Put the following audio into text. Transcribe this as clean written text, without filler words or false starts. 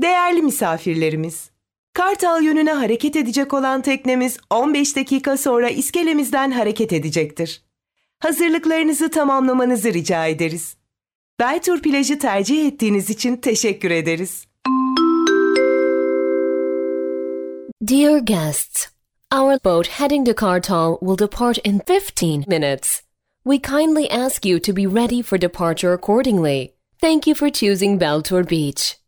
Değerli misafirlerimiz, Kartal yönüne hareket edecek olan teknemiz 15 dakika sonra iskelemizden hareket edecektir. Hazırlıklarınızı tamamlamanızı rica ederiz. Beltur plajı tercih ettiğiniz için teşekkür ederiz. Dear guests, our boat heading to Kartal will depart in 15 minutes. We kindly ask you to be ready for departure accordingly. Thank you for choosing Beltur Beach.